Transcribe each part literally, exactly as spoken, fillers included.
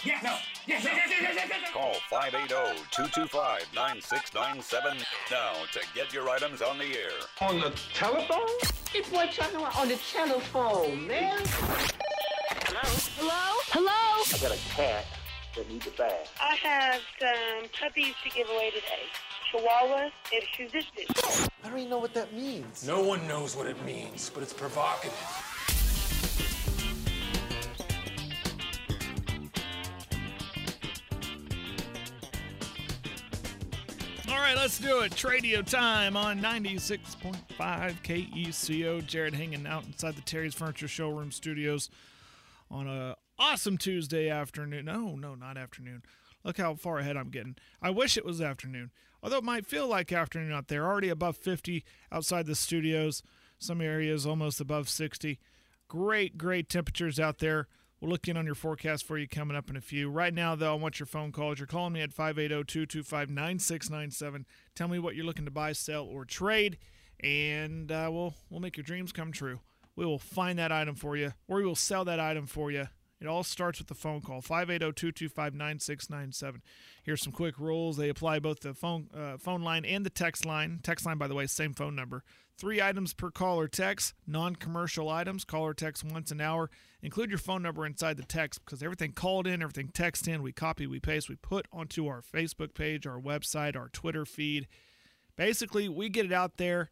Yes. No. Yes. Yes. Yes. Yes. Yes. Yes. Call five eight zero, two two five, nine six nine seven now to get your items on the air. On the telephone? This boy talking about on the telephone, man. Hello? Hello? Hello? I got a cat that needs a bath. I have some puppies to give away today. Chihuahua and Shih Tzu. I don't even know what that means. No one knows what it means, but it's provocative. All right, let's do it. Tradio time on ninety-six point five K E C O. Jared hanging out inside the Terry's Furniture Showroom studios on a awesome Tuesday afternoon. No, no, not afternoon. Look how far ahead I'm getting. I wish it was afternoon, although it might feel like afternoon out there. Already above fifty outside the studios. Some areas almost above sixty. Great, great temperatures out there. We'll look in on your forecast for you coming up in a few. Right now, though, I want your phone calls. You're calling me at five eight zero, two two five, nine six nine seven. Tell me what you're looking to buy, sell, or trade, and uh, we'll, we'll make your dreams come true. We will find that item for you, or we will sell that item for you. It all starts with the phone call, five eight zero, two two five, nine six nine seven. Here's some quick rules. They apply both the phone uh, phone line and the text line. Text line, by the way, same phone number. Three items per call or text. Non-commercial items, call or text once an hour. Include your phone number inside the text because everything called in, everything text in, we copy, we paste, we put onto our Facebook page, our website, our Twitter feed. Basically, we get it out there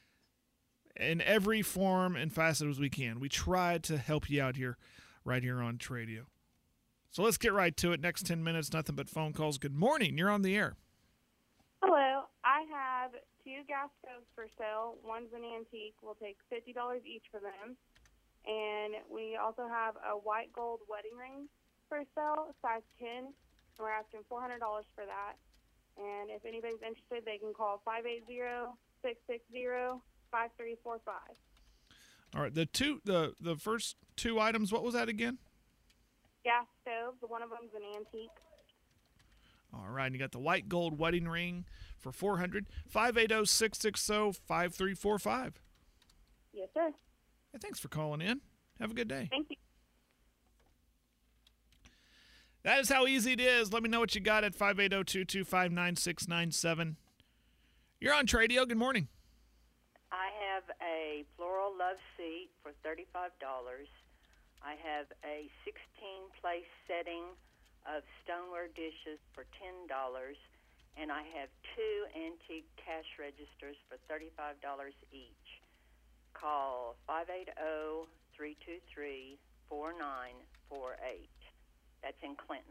in every form and facet as we can. We try to help you out here. Right here on Tradio. So let's get right to it. Next ten minutes, nothing but phone calls. Good morning. You're on the air. Hello. I have two gas stoves for sale. One's an antique. We'll take fifty dollars each for them. And we also have a white gold wedding ring for sale, size ten. And we're asking four hundred dollars for that. And if anybody's interested, they can call five eight zero, six six zero, five three four five. All right, the two, the the first two items, what was that again? Gas stoves. One of them's an antique. All right, and you got the white gold wedding ring for four hundred dollars. five eight zero, six six zero, five three four five. Yes, sir. Hey, thanks for calling in. Have a good day. Thank you. That is how easy it is. Let me know what you got at five eight zero, two two five, nine six nine seven. You're on Tradio. Good morning. I have a floral love seat for thirty-five dollars. I have a sixteen-place setting of stoneware dishes for ten dollars. And I have two antique cash registers for thirty-five dollars each. Call five eight zero, three two three, four nine four eight. That's in Clinton.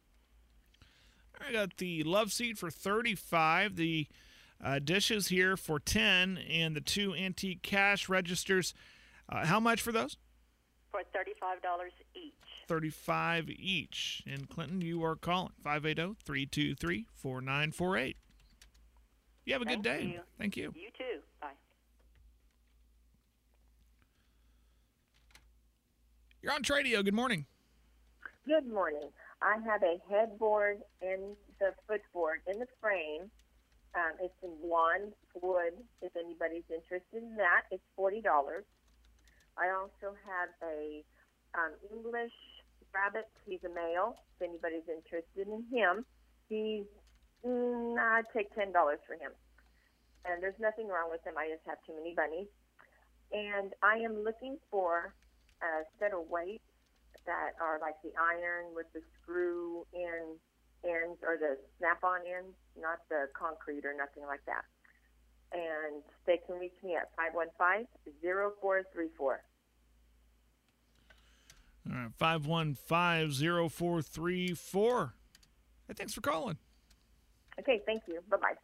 I got the love seat for thirty-five dollars. The Uh, dishes here for ten and the two antique cash registers. Uh, how much for those? For thirty-five dollars each. thirty-five dollars each. In Clinton, you are calling five eight zero, three two three, four nine four eight. You have a Thank good day. You. Thank you. You too. Bye. You're on Tradio. Good morning. Good morning. I have a headboard and the footboard in the frame. Um, it's in blonde wood. If anybody's interested in that, it's forty dollars. I also have a um, English rabbit. He's a male. If anybody's interested in him, he's mm, I'd take ten dollars for him. And there's nothing wrong with him. I just have too many bunnies. And I am looking for a set of weights that are like the iron with the screw in ends or the snap-on ends, not the concrete or nothing like that. And they can reach me at five one five, zero four three four. All right, five one five, zero four three four. Hey, thanks for calling. Okay, thank you. Bye-bye.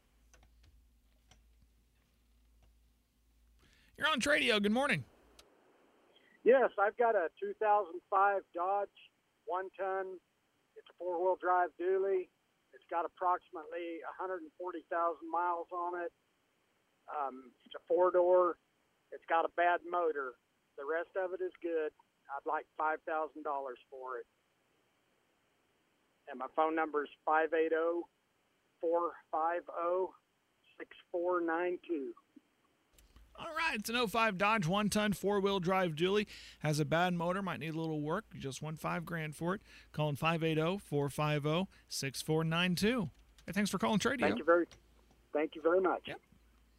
You're on Tradio. Good morning. Yes, I've got a two thousand five Dodge one-ton. It's a four-wheel drive dually. It's got approximately one hundred forty thousand miles on it. Um, it's a four-door. It's got a bad motor. The rest of it is good. I'd like five thousand dollars for it. And my phone number is five eight zero, four five zero, six four nine two. All right, it's an oh five Dodge one-ton four-wheel drive dually. Has a bad motor, might need a little work. You just won five grand for it. Calling five eight zero, four five zero, six four nine two. Hey, thanks for calling Tradio. Thank you very, thank you very much. Yep.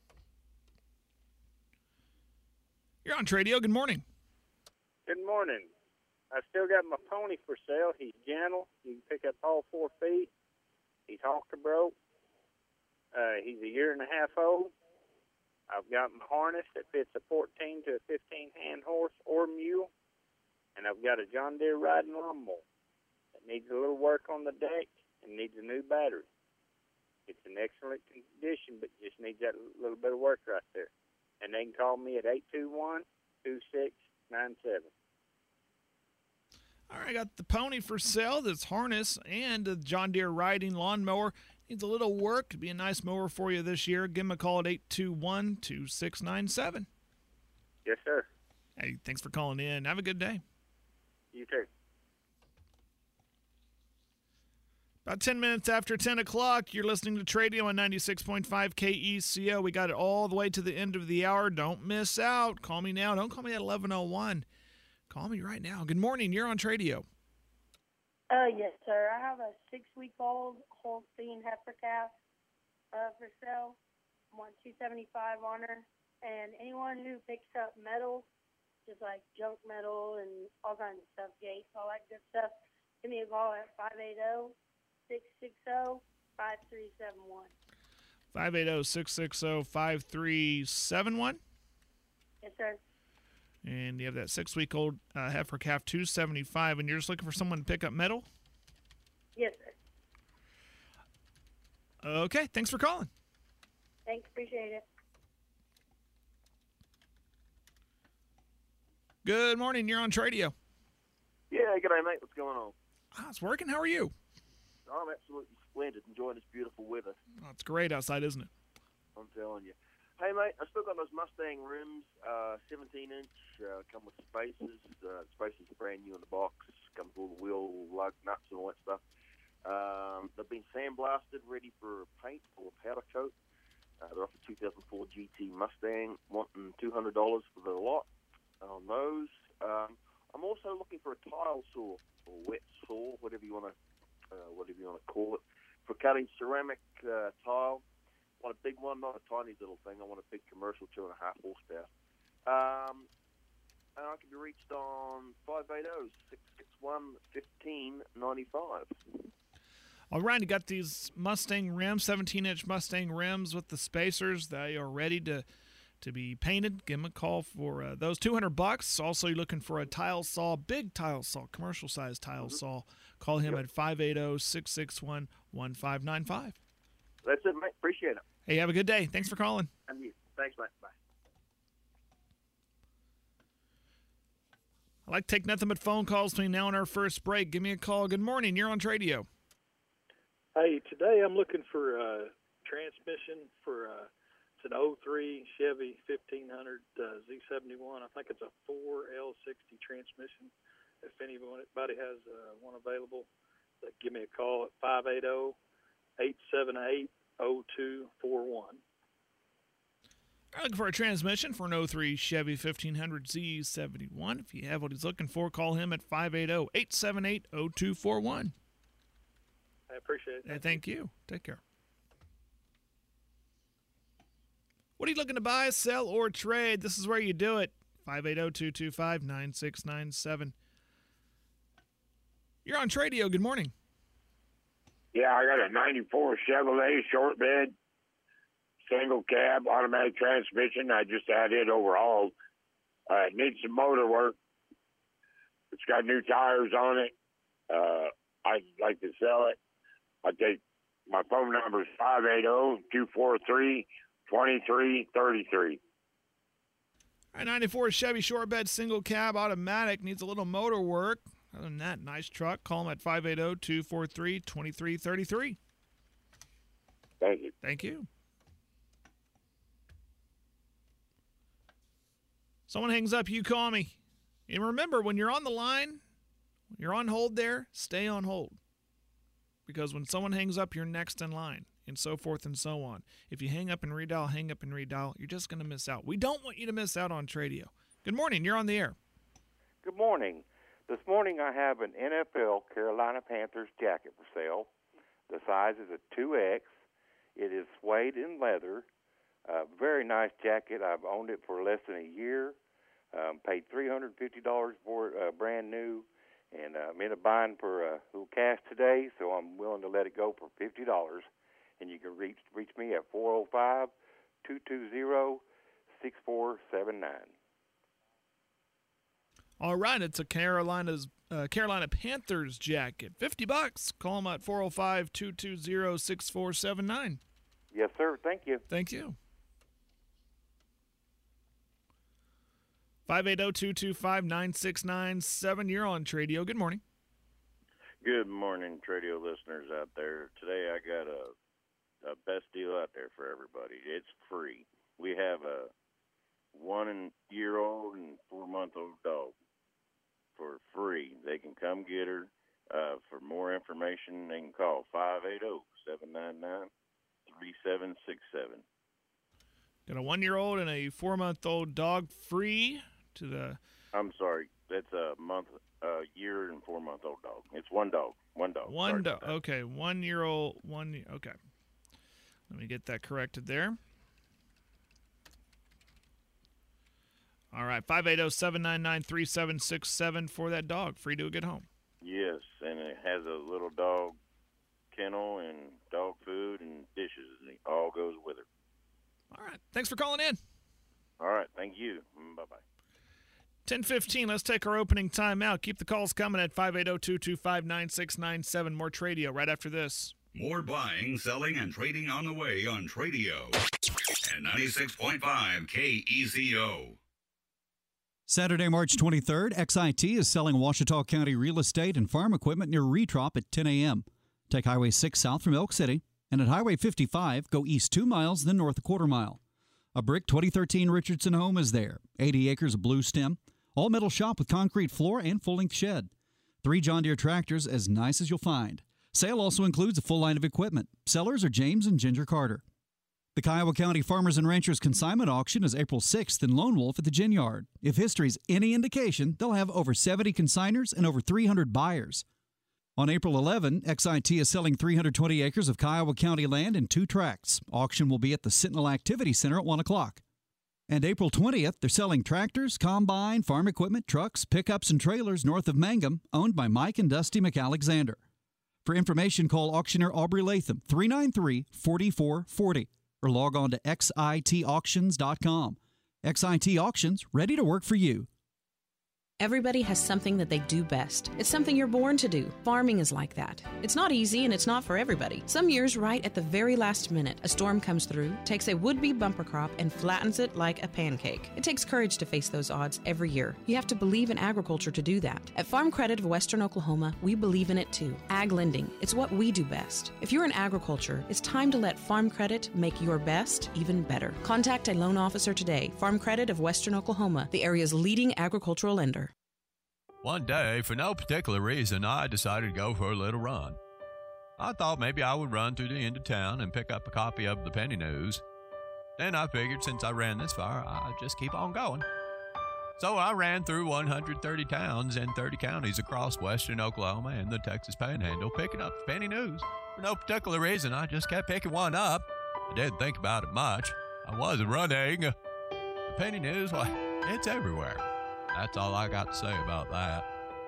You're on Tradio. Good morning. Good morning. I still got my pony for sale. He's gentle. You can pick up all four feet. He's halter broke. Uh, he's a year and a half old. I've got my harness that fits a fourteen to a fifteen hand horse or mule. And I've got a John Deere riding lawnmower that needs a little work on the deck and needs a new battery. It's in excellent condition, but just needs that little bit of work right there. And they can call me at eight two one, two six nine seven. All right, I got the pony for sale, this harness, and the John Deere riding lawnmower. Needs a little work. Could be a nice mower for you this year. Give him a call at eight two one, two six nine seven. Yes, sir. Hey, thanks for calling in. Have a good day. You too. About ten minutes after ten o'clock, you're listening to Tradio on ninety-six point five K E C O. We got it all the way to the end of the hour. Don't miss out. Call me now. Don't call me at eleven oh one. Call me right now. Good morning. You're on Tradio. Uh, yes, sir. I have a six-week-old Holstein heifer calf uh, for sale. I want two seventy-five on her. And anyone who picks up metal, just like junk metal and all kinds of stuff, gates, all that good stuff, give me a call at five eight zero, six six zero, five three seven one. five eight zero, six six zero, five three seven one? Yes, sir. And you have that six-week-old uh, heifer calf, two seventy-five, and you're just looking for someone to pick up metal? Yes, sir. Okay, thanks for calling. Thanks, appreciate it. Good morning, you're on Tradio. Yeah, g'day, mate. What's going on? Ah, it's working. How are you? I'm absolutely splendid, enjoying this beautiful weather. Oh, it's great outside, isn't it? I'm telling you. Hey, mate, I still got those Mustang rims, uh, seventeen inch, uh, come with spacers. Uh, spacers are brand new in the box. Comes with all the wheel lug nuts and all that stuff. Um, they've been sandblasted, ready for paint or powder coat. Uh, they're off a two thousand four G T Mustang, wanting two hundred dollars for the lot on those. Um, I'm also looking for a tile saw or wet saw, whatever you want to, uh, whatever you want to call it, for cutting ceramic uh, tile. I want a big one, not a tiny little thing. I want a big commercial two and a half horsepower. Um, and I can be reached on five eight zero, six six one, one five nine five. All right, you got these Mustang rims, seventeen inch Mustang rims with the spacers. They are ready to to be painted. Give them a call for uh, those two hundred bucks. Also, you're looking for a tile saw, big tile saw, commercial size tile mm-hmm. saw. Call him yep. at five eight zero, six six one, one five nine five. That's it, mate. Appreciate it. Hey, have a good day. Thanks for calling. And you. Thanks, mate. Bye. I like to take nothing but phone calls between now and our first break. Give me a call. Good morning. You're on Tradio. Hey, today I'm looking for a transmission for a, it's an oh three Chevy fifteen hundred uh, Z seventy-one. I think it's a four L sixty transmission. If anybody has uh, one available, give me a call at five eight zero, eight seven eight, oh two four one. Looking for a transmission for an oh three Chevy fifteen hundred Z seventy-one. If you have what he's looking for, call him at five eight zero, eight seven eight, oh two four one. I appreciate it. Hey, thank you. Take care. What are you looking to buy, sell, or trade? This is where you do it. five eight zero, two two five, nine six nine seven. You're on Tradio. Good morning. Yeah, I got a ninety-four Chevrolet short bed, single cab, automatic transmission. I just had it overhauled. Uh, it needs some motor work. It's got new tires on it. Uh, I'd like to sell it. I take my phone number is five eight zero, two four three, two three three three. All right, ninety-four Chevy short bed, single cab, automatic, needs a little motor work. Other than that, nice truck. Call them at five eight zero, two four three, two three three three. Thank you. Thank you. Someone hangs up, you call me. And remember, when you're on the line, you're on hold there, stay on hold. Because when someone hangs up, you're next in line. and so forth and so on. If you hang up and redial, hang up and redial, you're just going to miss out. We don't want you to miss out on Tradio. Good morning. You're on the air. Good morning. This morning I have an N F L Carolina Panthers jacket for sale. The size is a two X. It is suede and leather. Uh, very nice jacket. I've owned it for less than a year. Um, paid three hundred fifty dollars for it, uh, brand new. And uh, I'm in a bind for a little cash today, so I'm willing to let it go for fifty dollars. And you can reach reach me at four oh five, two two zero, six four seven nine. All right, it's a Carolina's uh, Carolina Panthers jacket. fifty bucks. Call them at four oh five, two two zero, six four seven nine. Yes, sir. Thank you. Thank you. five eight zero, two two five, nine six nine seven. You're on Tradio. Good morning. Good morning, Tradio listeners out there. Today I got a, a best deal out there for everybody. It's free. We have a one-year-old and four-month-old dog for free. They can come get her. Uh, for more information, they can call five eight zero, seven nine nine, three seven six seven. Got a one-year-old and a four-month-old dog free to the... I'm sorry. That's a month, a year and four-month-old dog. It's one dog. One dog. One dog. Okay, one-year-old, one... Okay. Let me get that corrected there. All right, five eight zero, seven nine nine, three seven six seven for that dog. Free to a good home. Yes, and it has a little dog kennel and dog food and dishes, and it all goes with her. All right, thanks for calling in. All right, thank you. Bye-bye. ten fifteen, let's take our opening time out. Keep the calls coming at five eight zero, two two five, nine six nine seven. More Tradio right after this. More buying, selling, and trading on the way on Tradio and ninety-six point five K E C O. Saturday, March twenty-third, X I T is selling Ouachita County real estate and farm equipment near Retrop at ten a.m. Take Highway six south from Elk City, and at Highway fifty-five, go east two miles, then north a quarter mile. A brick twenty thirteen Richardson home is there, eighty acres of blue stem, all-metal shop with concrete floor and full-length shed. Three John Deere tractors as nice as you'll find. Sale also includes a full line of equipment. Sellers are James and Ginger Carter. The Kiowa County Farmers and Ranchers Consignment Auction is April sixth in Lone Wolf at the Gin Yard. If history's any indication, they'll have over seventy consigners and over three hundred buyers. On April eleventh, X I T is selling three hundred twenty acres of Kiowa County land in two tracts. Auction will be at the Sentinel Activity Center at one o'clock. And April twentieth, they're selling tractors, combine, farm equipment, trucks, pickups, and trailers north of Mangum, owned by Mike and Dusty McAlexander. For information, call auctioneer Aubrey Latham, three nine three, four four four zero, or log on to X I T auctions dot com. X I T Auctions, ready to work for you. Everybody has something that they do best. It's something you're born to do. Farming is like that. It's not easy and it's not for everybody. Some years, right at the very last minute, a storm comes through, takes a would-be bumper crop, and flattens it like a pancake. It takes courage to face those odds every year. You have to believe in agriculture to do that. At Farm Credit of Western Oklahoma, we believe in it too. Ag lending, it's what we do best. If you're in agriculture, it's time to let Farm Credit make your best even better. Contact a loan officer today. Farm Credit of Western Oklahoma, the area's leading agricultural lender. One day, for no particular reason, I decided to go for a little run. I thought maybe I would run through the end of town and pick up a copy of the Penny News. Then I figured since I ran this far, I'd just keep on going. So I ran through one hundred thirty towns and thirty counties across western Oklahoma and the Texas Panhandle, picking up the Penny News. For no particular reason, I just kept picking one up. I didn't think about it much. I wasn't running. The Penny News, why, it's everywhere. That's all I got to say about that.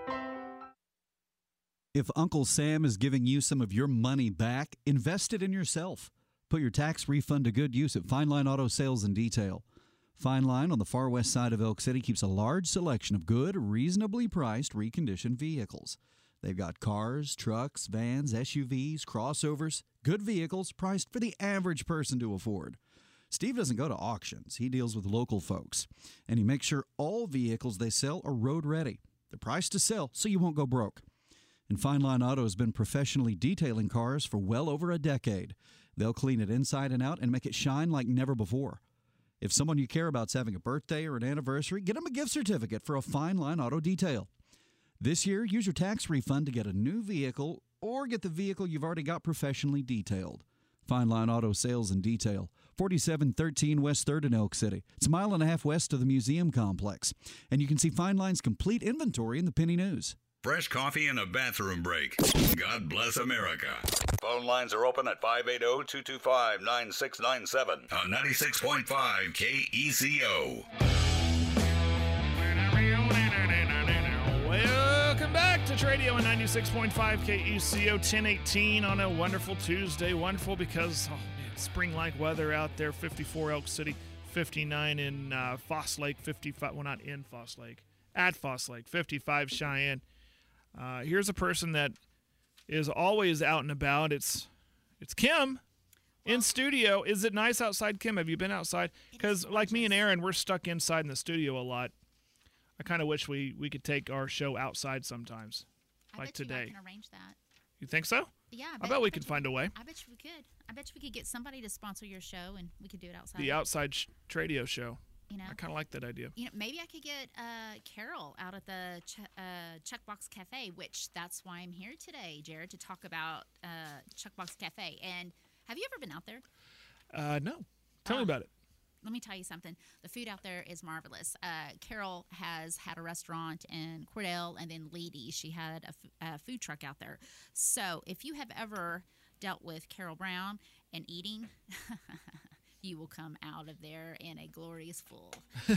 If Uncle Sam is giving you some of your money back, invest it in yourself. Put your tax refund to good use at Fine Line Auto Sales and Detail. Fine Line on the far west side of Elk City keeps a large selection of good, reasonably priced, reconditioned vehicles. They've got cars, trucks, vans, S U Vs, crossovers, good vehicles priced for the average person to afford. Steve doesn't go to auctions. He deals with local folks, and he makes sure all vehicles they sell are road ready. They're priced to sell, so you won't go broke. And Fine Line Auto has been professionally detailing cars for well over a decade. They'll clean it inside and out and make it shine like never before. If someone you care about's having a birthday or an anniversary, get them a gift certificate for a Fine Line Auto detail. This year, use your tax refund to get a new vehicle or get the vehicle you've already got professionally detailed. Fine Line Auto Sales and Detail, forty-seven thirteen West third in Elk City. It's a mile and a half west of the museum complex. And you can see Fine Line's complete inventory in the Penny News. Fresh coffee and a bathroom break. God bless America. Phone lines are open at five eight zero, two two five, nine six nine seven on ninety-six point five K E C O. Welcome back to Radio on ninety-six point five K E C O, ten eighteen on a wonderful Tuesday. Wonderful because oh, man, spring-like weather out there. fifty-four Elk City, fifty-nine in uh, Foss Lake, fifty-five, well, not in Foss Lake, at Foss Lake, fifty-five Cheyenne. Uh, here's a person that is always out and about. It's it's Kim in studio. Is it nice outside, Kim? Have you been outside? Because like me and Aaron, we're stuck inside in the studio a lot. I kind of wish we, we could take our show outside sometimes, I like bet today. You I can arrange that. You think so? Yeah, I I bet, bet we I could bet find you, a way. I bet you we could. I bet you we could get somebody to sponsor your show, and we could do it outside. The outside sh- radio show. You know, I kind of like that idea. You know, maybe I could get uh, Carol out at the Ch- uh, Chuckbox Cafe, which that's why I'm here today, Jared, to talk about uh, Chuckbox Cafe. And have you ever been out there? Uh, no. Tell me Um, about it. Let me tell you something. The food out there is marvelous. Uh, Carol has had a restaurant in Cordell, and then Leedy, she had a, f- a food truck out there. So if you have ever dealt with Carol Brown and eating, you will come out of there in a glorious full.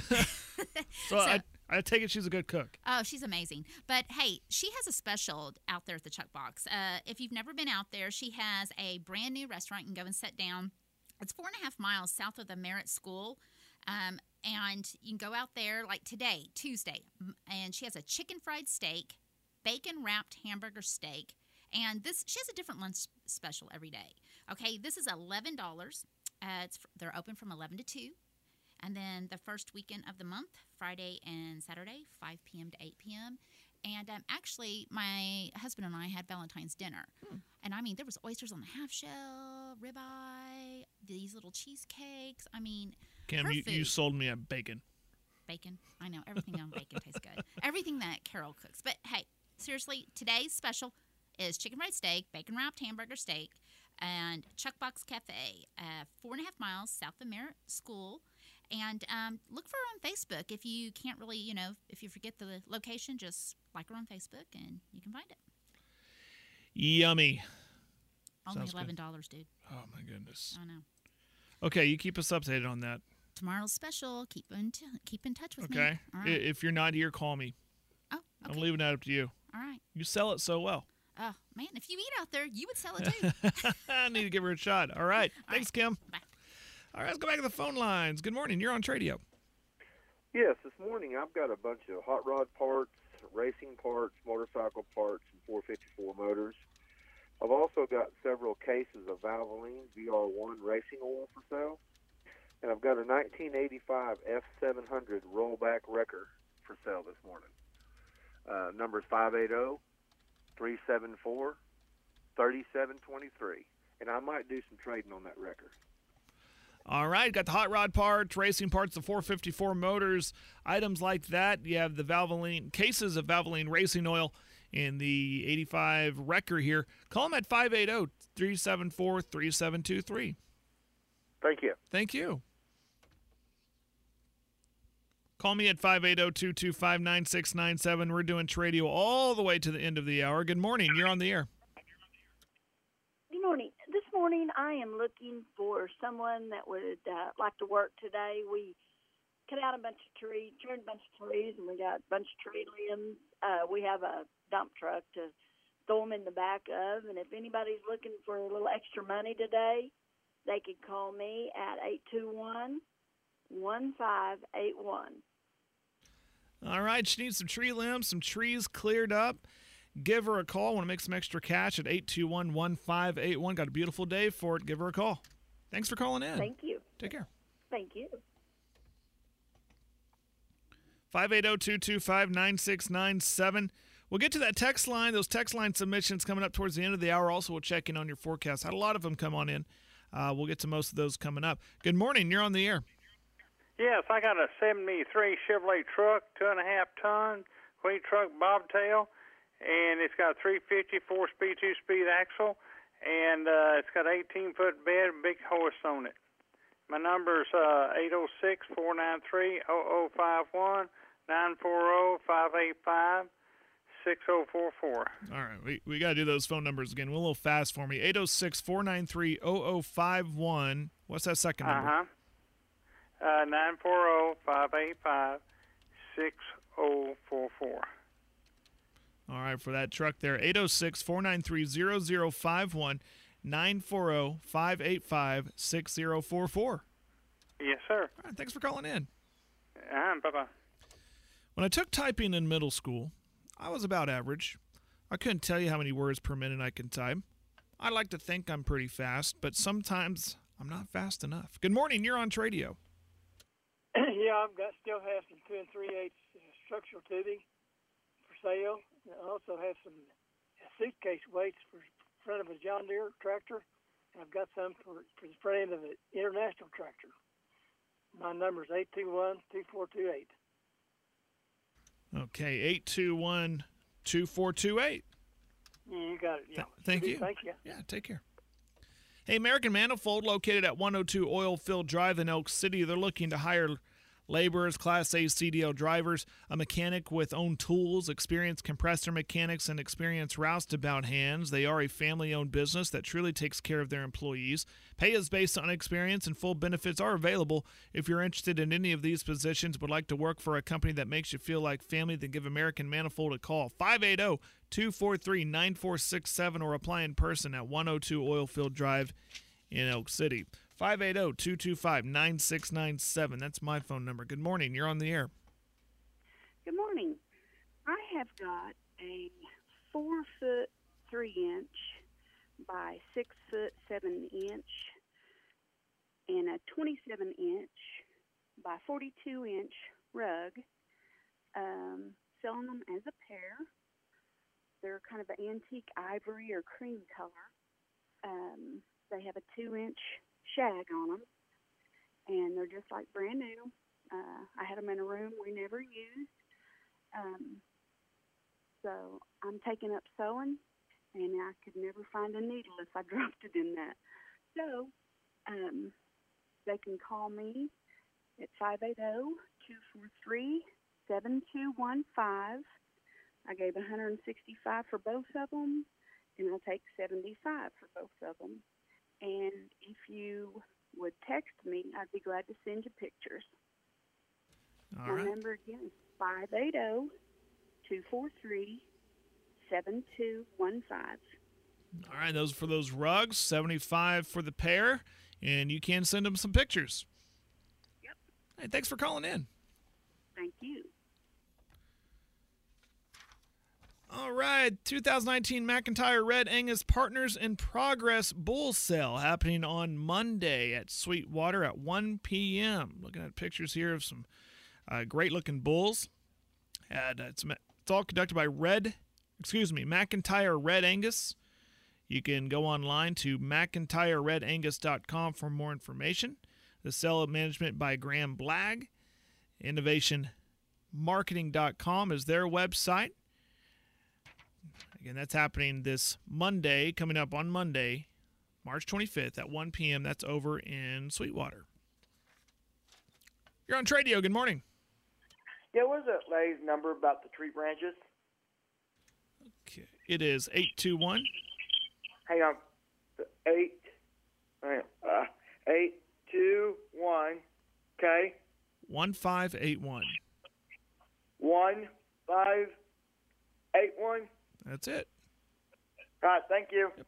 So, I, I take it she's a good cook. Oh, she's amazing. But hey, she has a special out there at the Chuck Box. Uh, if you've never been out there, she has a brand new restaurant. You can go and sit down. It's four and a half miles south of the Merritt School. Um, and you can go out there like today, Tuesday. m- And she has a chicken fried steak, bacon wrapped hamburger steak. And this, she has a different lunch special every day. Okay, this is eleven dollars. Uh, it's, they're open from eleven to two. And then the first weekend of the month, Friday and Saturday, five p.m. to eight p.m. And um, actually, my husband and I had Valentine's dinner. Hmm. And I mean, there was oysters on the half shell, ribeye, these little cheesecakes. I mean, Kim, her you, food. you sold me a bacon. Bacon. I know. Everything on bacon tastes good. Everything that Carol cooks. But hey, seriously, today's special is chicken fried steak, bacon wrapped hamburger steak, and Chuckbox Cafe, uh, four and a half miles south of Merritt School. And um, look for her on Facebook. If you can't really, you know, if you forget the location, just like her on Facebook and you can find it. Yummy. Only Sounds good. eleven dollars, dude. Oh, my goodness. I know. Okay, you keep us updated on that. Tomorrow's special. Keep in, t- keep in touch with me. Okay? All I- right. If you're not here, call me. Oh, okay. I'm leaving that up to you. All right. You sell it so well. Oh, man, if you eat out there, you would sell it too. I need to give her a shot. All right. Thanks, Kim. Bye. All right, let's go back to the phone lines. Good morning. You're on Tradio. Yes, this morning I've got a bunch of hot rod parts, racing parts, motorcycle parts, and four fifty-four motors. I've also got several cases of Valvoline V R one racing oil for sale. And I've got a nineteen eighty-five F seven hundred rollback wrecker for sale this morning. Uh, number is five eight zero, three seven four, three seven two three. And I might do some trading on that wrecker. All right, got the hot rod parts, racing parts, the four fifty-four motors, items like that. You have the Valvoline, cases of Valvoline racing oil in the eighty-five wrecker here. Call them at five eight zero, three seven four, three seven two three. Thank you. Thank you. Call me at five eight zero, two two five, nine six nine seven. We're doing Tradio all the way to the end of the hour. Good morning. You're on the air. Good morning. This morning I am looking for someone that would uh, like to work today. We cut out a bunch of trees, trimmed a bunch of trees, and we got a bunch of tree limbs. Uh, we have a dump truck to throw them in the back of, and if anybody's looking for a little extra money today, they could call me at eight two one, one five eight one. All right, she needs some tree limbs, some trees cleared up. Give her a call. Want to make some extra cash at eight two one, one five eight one. Got a beautiful day for it. Give her a call. Thanks for calling in. Thank you. Take care. Thank you. five eight zero, two two five, nine six nine seven. We'll get to that text line, those text line submissions coming up towards the end of the hour. Also, we'll check in on your forecast. Had a lot of them come on in. Uh, we'll get to most of those coming up. Good morning. You're on the air. Yes, I got a seventy-three Chevrolet truck, two and a half ton, wheat truck bobtail, and it's got three fifty, four-speed, two-speed axle, and uh, it's got eighteen foot bed, big horse on it. My number's uh, eight oh six, four nine three, oh oh five one, nine four oh, five eight five, six oh four four. All right, we, we got to do those phone numbers again. A little fast for me. eight oh six, four nine three, oh oh five one. What's that second number? Uh-huh. Uh, nine four oh, five eight five, six oh four four. All right, for that truck there, eight oh six, four nine three, oh oh five one, nine four oh, five eight five, six oh four four. Yes, sir. All right, thanks for calling in. Uh, bye-bye. When I took typing in middle school, I was about average. I couldn't tell you how many words per minute I can type. I like to think I'm pretty fast, but sometimes I'm not fast enough. Good morning, you're on Tradio. Yeah, I've got still have some two and three eighths structural tubing for sale. I also have some suitcase weights for front of a John Deere tractor. I've got some for, for the front end of an International tractor. My number is eight two one, two four two eight. Okay, eight two one, two four two eight. Yeah, you got it. Yeah. Th- thank you. Thank you. Yeah, take care. Hey, American Manifold, located at one oh two Oilfield Drive in Elk City. They're looking to hire laborers, Class A C D L drivers, a mechanic with own tools, experienced compressor mechanics, and experienced roustabout hands. They are a family-owned business that truly takes care of their employees. Pay is based on experience, and full benefits are available. If you're interested in any of these positions, would like to work for a company that makes you feel like family, then give American Manifold a call. five eight zero, two four three, nine four six seven or apply in person at one oh two Oilfield Drive in Elk City. five eight zero, two two five, nine six nine seven. That's my phone number. Good morning. You're on the air. Good morning. I have got a four foot three inch by six foot seven inch and a twenty-seven inch by forty-two inch rug. Um, selling them as a pair. They're kind of an antique ivory or cream color. Um, they have a two inch shag on them, and they're just like brand new. Uh, I had them in a room we never used. Um, so I'm taking up sewing, and I could never find a needle if I dropped it in that. So um, they can call me at five eight zero, two four three, seven two one five. I gave one hundred sixty-five for both of them, and I'll take seventy-five for both of them. And if you would text me, I'd be glad to send you pictures. All My right. number again is five eight zero, two four three, seven two one five. All right, those for those rugs, seventy-five for the pair, and you can send them some pictures. Yep. Hey, thanks for calling in. Thank you. All right, two thousand nineteen McIntyre Red Angus Partners in Progress Bull Sale happening on Monday at Sweetwater at one p.m. Looking at pictures here of some uh, great-looking bulls. And uh, it's, it's all conducted by Red, excuse me, McIntyre Red Angus. You can go online to mcintyre red angus dot com for more information. The sale management by Graham Blagg. innovation marketing dot com is their website. Again, that's happening this Monday, coming up on Monday, March twenty-fifth at one p.m. That's over in Sweetwater. You're on Tradio. Good morning. Yeah, what is that lady's number about the tree branches? Okay. It is eight two one. Hang on. Eight. Hang on. Uh, eight two one. Okay. one five eight one. One five eight one. That's it. All right. Thank you. Yep.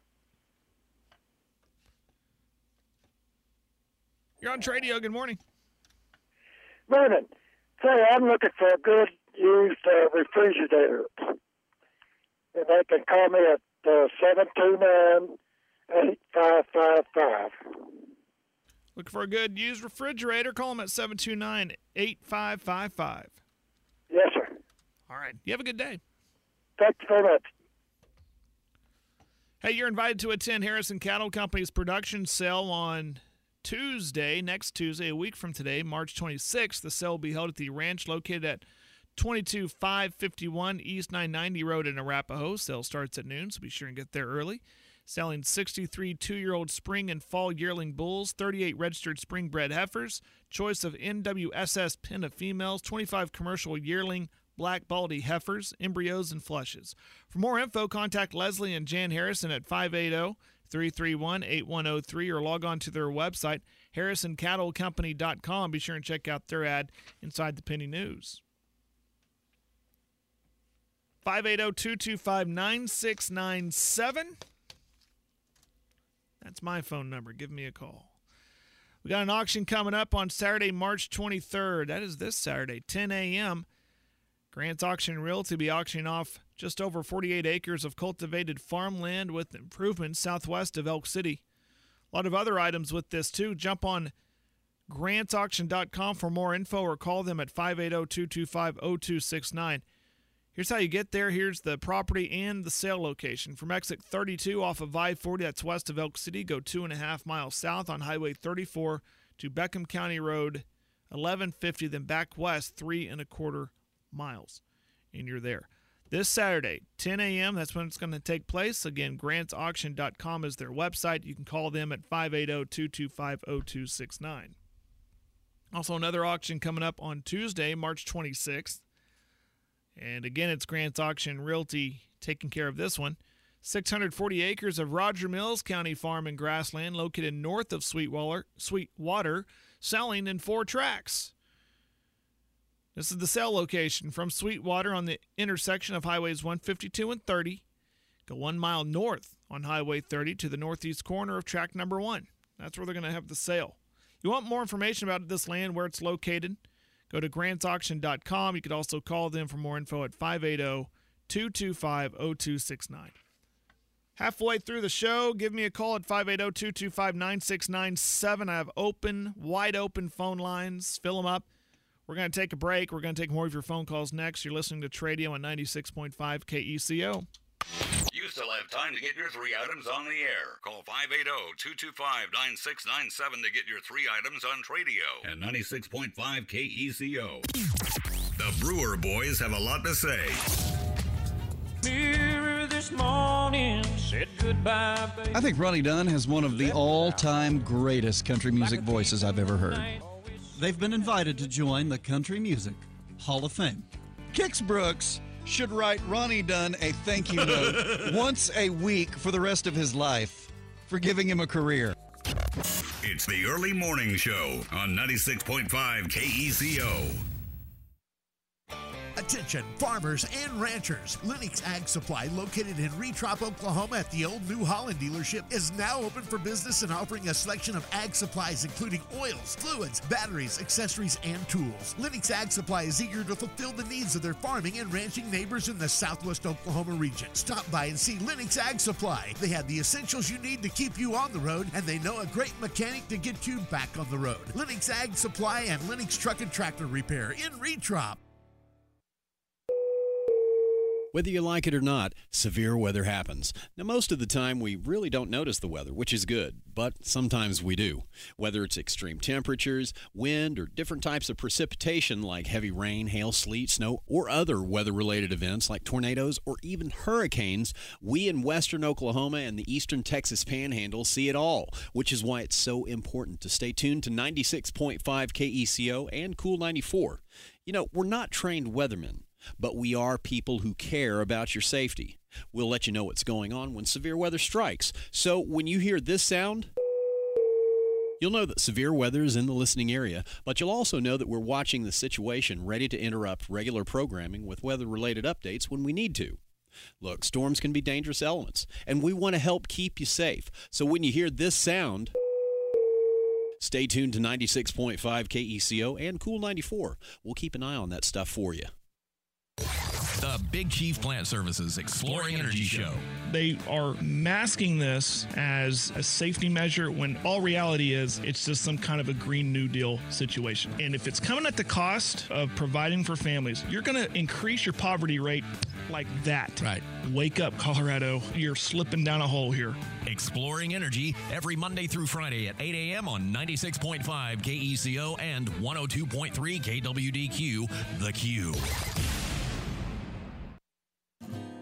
You're on Tradio. Good morning. Morning. Say, I'm looking for a good used uh, refrigerator. And they can call me at uh, seven two nine, eight five five five. Looking for a good used refrigerator? Call them at seven two nine, eight five five five. Yes, sir. All right. You have a good day. Thanks very much. Hey, you're invited to attend Harrison Cattle Company's production sale on Tuesday, next Tuesday, a week from today, March twenty-sixth. The sale will be held at the ranch located at twenty-two five fifty-one East nine ninety Road in Arapahoe. Sale starts at noon, so be sure and get there early. selling sixty-three two-year-old spring and fall yearling bulls, thirty-eight registered spring-bred heifers, choice of N W S S pinna females, twenty-five commercial yearling black baldy heifers, embryos, and flushes. For more info, contact Leslie and Jan Harrison at five eight zero, three three one, eight one zero three or log on to their website, harrison cattle company dot com. Be sure and check out their ad inside the Penny News. five eight zero, two two five, nine six nine seven. That's my phone number. Give me a call. We got an auction coming up on Saturday, March twenty-third. That is this Saturday, ten a.m. Grant's Auction Realty will be auctioning off just over forty-eight acres of cultivated farmland with improvements southwest of Elk City. A lot of other items with this, too. Jump on grants auction dot com for more info or call them at five eight zero, two two five, zero two six nine. Here's how you get there. Here's the property and the sale location. From exit thirty-two off of I forty, that's west of Elk City, go two and a half miles south on Highway thirty-four to Beckham County Road eleven fifty, then back west three and a quarter miles, and you're there. This Saturday, ten a.m., that's when it's going to take place. Again, grants auction dot com is their website. You can call them at five eight zero, two two five, zero two six nine. Also, another auction coming up on Tuesday, March twenty-sixth. And again, it's Grants Auction Realty taking care of this one. six hundred forty acres of Roger Mills County farm and grassland located north of Sweetwater, Sweetwater, selling in four tracks. This is the sale location from Sweetwater on the intersection of Highways one fifty-two and thirty. Go one mile north on Highway thirty to the northeast corner of track number one. That's where they're going to have the sale. You want more information about this land, where it's located, go to grants auction dot com. You could also call them for more info at five eight zero, two two five, zero two six nine. Halfway through the show, give me a call at five eight zero, two two five, nine six nine seven. I have open, wide open phone lines. Fill them up. We're going to take a break. We're going to take more of your phone calls next. You're listening to Tradio on ninety-six point five K E C O. You still have time to get your three items on the air. Call five eight zero, two two five, nine six nine seven to get your three items on Tradio and ninety-six point five K E C O. The Brewer Boys have a lot to say. Mirror this morning said goodbye, baby. I think Ronnie Dunn has one of the all-time greatest country music voices I've ever heard. They've been invited to join the Country Music Hall of Fame. Kix Brooks should write Ronnie Dunn a thank you note once a week for the rest of his life for giving him a career. It's the Early Morning Show on ninety-six point five K E C O. Attention farmers and ranchers. Lennox Ag Supply, located in Retrop, Oklahoma at the old New Holland dealership, is now open for business and offering a selection of ag supplies including oils, fluids, batteries, accessories, and tools. Lennox Ag Supply is eager to fulfill the needs of their farming and ranching neighbors in the southwest Oklahoma region. Stop by and see Lennox Ag Supply. They have the essentials you need to keep you on the road, and they know a great mechanic to get you back on the road. Lennox Ag Supply and Lennox Truck and Tractor Repair in Retrop. Whether you like it or not, severe weather happens. Now, most of the time, we really don't notice the weather, which is good, but sometimes we do. Whether it's extreme temperatures, wind, or different types of precipitation like heavy rain, hail, sleet, snow, or other weather-related events like tornadoes or even hurricanes, we in western Oklahoma and the eastern Texas Panhandle see it all, which is why it's so important to stay tuned to ninety-six point five K E C O and Cool ninety-four. You know, we're not trained weathermen, but we are people who care about your safety. We'll let you know what's going on when severe weather strikes. So when you hear this sound, you'll know that severe weather is in the listening area, but you'll also know that we're watching the situation, ready to interrupt regular programming with weather-related updates when we need to. Look, storms can be dangerous elements, and we want to help keep you safe. So when you hear this sound, stay tuned to ninety-six point five K E C O and Cool ninety-four. We'll keep an eye on that stuff for you. The Big Chief Plant Services Exploring Energy Show. They are masking this as a safety measure when all reality is it's just some kind of a Green New Deal situation. And if it's coming at the cost of providing for families, you're going to increase your poverty rate like that. Right. Wake up, Colorado. You're slipping down a hole here. Exploring Energy every Monday through Friday at eight a.m. on ninety-six point five K E C O and one oh two point three K W D Q, The Q.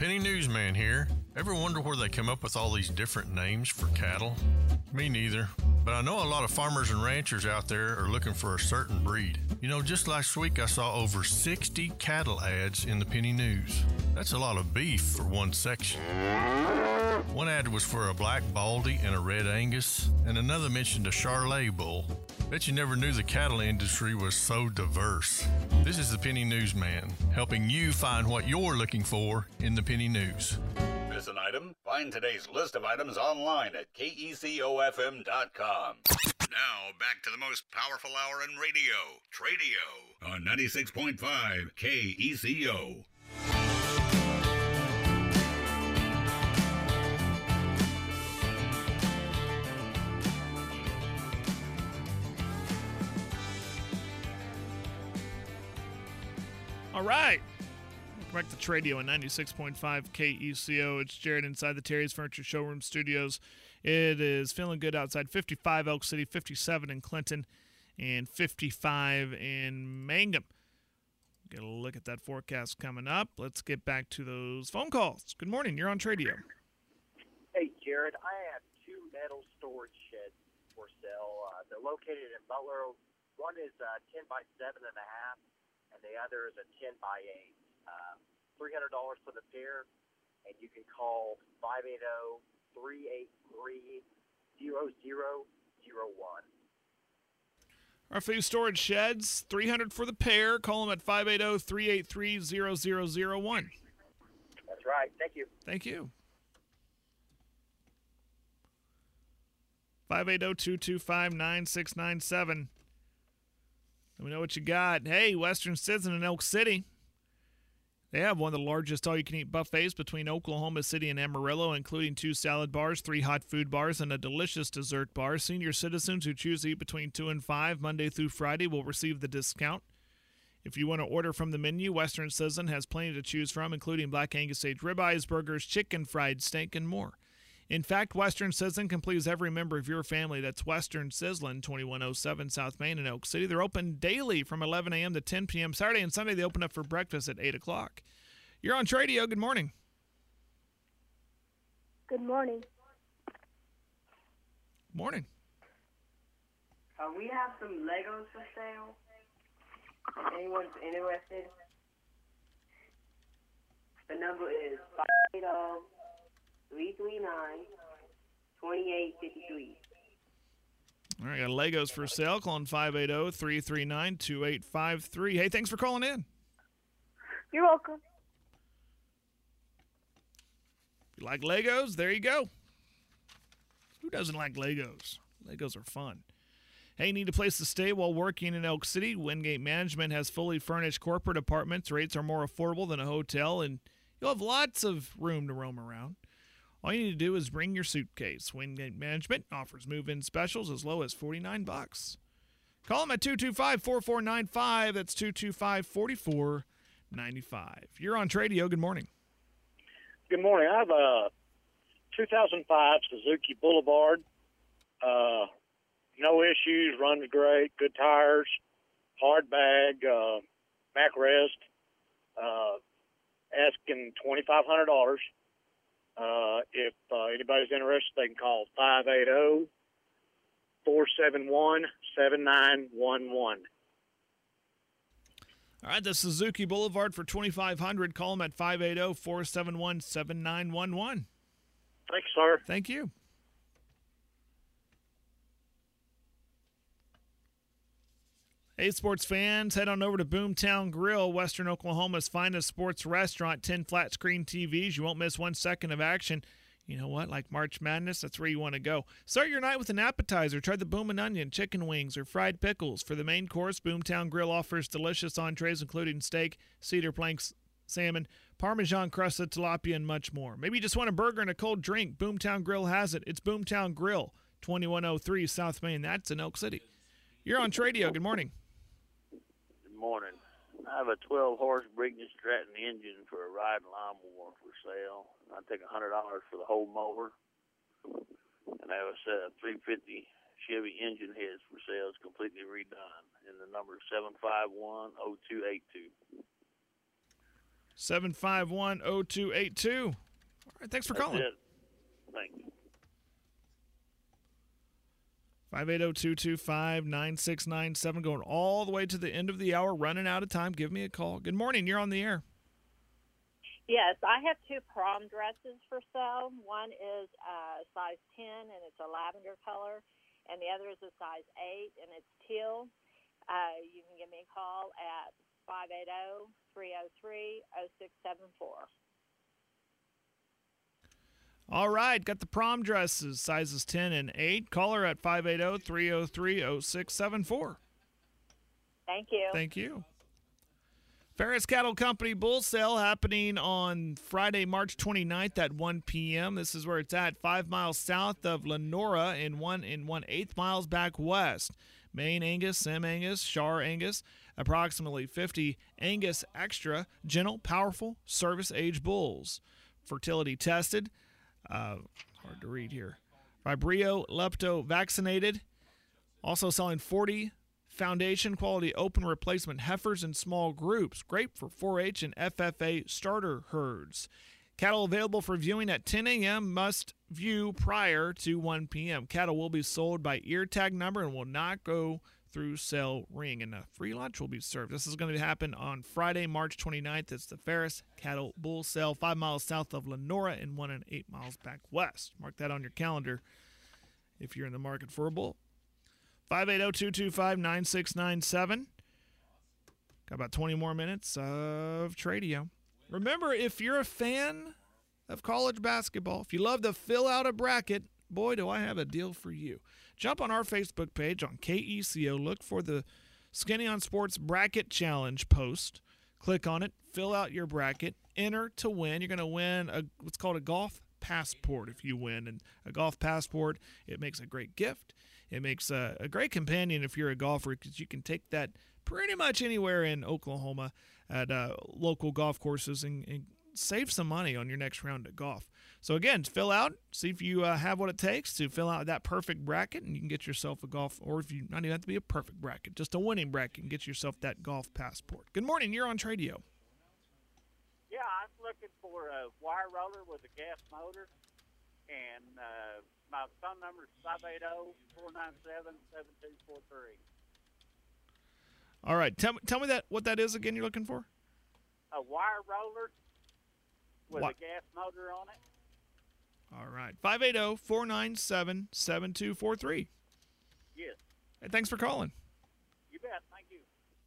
Penny Newsman here. Ever wonder where they come up with all these different names for cattle? Me neither. But I know a lot of farmers and ranchers out there are looking for a certain breed. You know, just last week I saw over sixty cattle ads in the Penny News. That's a lot of beef for one section. One ad was for a black Baldy and a red Angus, and another mentioned a Charolais bull. Bet you never knew the cattle industry was so diverse. This is the Penny Newsman, helping you find what you're looking for in the Penny News. Miss an item? Find today's list of items online at K E C O F M dot com. Now, back to the most powerful hour in radio, Tradio, on ninety-six point five K E C O. All right. Welcome back to Tradio on ninety-six point five K E C O. It's Jared inside the Terry's Furniture Showroom Studios. It is feeling good outside. fifty-five Elk City, fifty-seven in Clinton, and fifty-five in Mangum. Get a look at that forecast coming up. Let's get back to those phone calls. Good morning. You're on Tradio. Hey, Jared. I have two metal storage sheds for sale. Uh, they're located in Butler. One is uh, ten by seven and a half, and the other is a ten by eight. Uh, three hundred dollars for the pair, and you can call five eight zero, three eight three, zero zero zero one. Our few storage sheds, three hundred dollars for the pair. Call them at five eight zero, three eight three, zero zero zero one. That's right. Thank you. Thank you. five eight zero, two two five, nine six nine seven. Let me know what you got. Hey, Western Sizzlin in Elk City. They have one of the largest all-you-can-eat buffets between Oklahoma City and Amarillo, including two salad bars, three hot food bars, and a delicious dessert bar. Senior citizens who choose to eat between two and five Monday through Friday will receive the discount. If you want to order from the menu, Western Sizzlin has plenty to choose from, including Black Angus aged ribeyes, burgers, chicken, fried steak, and more. In fact, Western Sizzlin can please every member of your family. That's Western Sizzlin, twenty-one oh seven South Main in Elk City. They're open daily from eleven a.m. to ten p.m. Saturday and Sunday, they open up for breakfast at eight o'clock. You're on Tradio. Good morning. Good morning. Morning. Uh, we have some Legos for sale. If anyone's interested, the number is five eight zero, three three nine, two eight five three. All right, got Legos for sale. Calling five eight zero, three three nine, two eight five three. Hey, thanks for calling in. You're welcome. If you like Legos, there you go. Who doesn't like Legos? Legos are fun. Hey, need a place to stay while working in Elk City? Wingate Management has fully furnished corporate apartments. Rates are more affordable than a hotel, and you'll have lots of room to roam around. All you need to do is bring your suitcase. Wingate Management offers move-in specials as low as forty-nine bucks. Call them at two two five, four four nine five. That's two two five, four four nine five. You're on Tradio. Good morning. Good morning. I have a two thousand five Suzuki Boulevard. Uh, no issues, runs great, good tires, hard bag, uh, backrest. Uh, asking twenty-five hundred dollars. Uh, if uh, anybody's interested, they can call five eight zero, four seven one, seven nine one one. All right, the Suzuki Boulevard for twenty-five hundred dollars. Call them at five eight zero, four seven one, seven nine one one. Thanks, sir. Thank you. Hey, sports fans, head on over to Boomtown Grill, Western Oklahoma's finest sports restaurant. ten flat-screen T Vs. You won't miss one second of action. You know what? Like March Madness, that's where you want to go. Start your night with an appetizer. Try the Boomin' Onion, chicken wings, or fried pickles. For the main course, Boomtown Grill offers delicious entrees, including steak, cedar planks, salmon, Parmesan-crusted tilapia, and much more. Maybe you just want a burger and a cold drink. Boomtown Grill has it. It's Boomtown Grill, twenty-one oh three South Main. That's in Elk City. You're on Tradio. Good morning. Morning. I have a twelve horse Briggs and Stratton engine for a riding lawnmower for sale. I take one hundred dollars for the whole mower. And I have a set of three fifty Chevy engine heads for sale. It's completely redone. And the number is seven five one, oh two eight two. seven five one, oh two eight two. All right, thanks for That's calling. it. Thank you. five eight zero, two two five, nine six nine seven, going all the way to the end of the hour, running out of time. Give me a call. Good morning. You're on the air. Yes, I have two prom dresses for sale. One is uh, size ten, and it's a lavender color, and the other is a size eight, and it's teal. Uh, you can give me a call at five eight zero, three zero three, zero six seven four. All right, got the prom dresses, sizes ten and eight. Call her at five eight zero, three zero three, zero six seven four. Thank you. Thank you. Ferris Cattle Company Bull Sale happening on Friday, March twenty-ninth at one p.m. This is where it's at, five miles south of Lenora and one and one-eighth miles back west. Maine Angus, Sim Angus, Shar Angus, approximately fifty Angus extra, gentle, powerful, service-age bulls. Fertility tested. Uh, hard to read here. Vibrio lepto vaccinated. Also selling forty foundation quality open replacement heifers in small groups. Great for four H and F F A starter herds. Cattle available for viewing at ten a.m. Must view prior to one p.m. Cattle will be sold by ear tag number and will not go through sale ring, and a free lunch will be served. This is going to happen on Friday, March twenty-ninth. It's the Ferris Cattle Bull Sale, five miles south of Lenora and one and eight miles back west. Mark that on your calendar if you're in the market for a bull. five eight zero, two two five, nine six nine seven. Got about twenty more minutes of Tradio. Remember, if you're a fan of college basketball, if you love to fill out a bracket, boy, do I have a deal for you. Jump on our Facebook page on K E C O. Look for the Skinny on Sports Bracket Challenge post. Click on it. Fill out your bracket. Enter to win. You're going to win a, what's called a golf passport if you win. And a golf passport, it makes a great gift. It makes a, a great companion if you're a golfer, because you can take that pretty much anywhere in Oklahoma at uh, local golf courses and, and save some money on your next round of golf. So again, fill out, see if you uh, have what it takes to fill out that perfect bracket, and you can get yourself a golf, or if you not even have to be a perfect bracket, just a winning bracket, and get yourself that golf passport. Good morning, you're on Tradio. Yeah, I was looking for a wire roller with a gas motor, and uh, my phone number is five eight zero, four nine seven, seven two four three. All right, tell me, tell me that what that is again you're looking for? A wire roller with What? a gas motor on it. All right, five eight zero, four nine seven, seven two four three. Yes. Hey, thanks for calling. You bet. Thank you.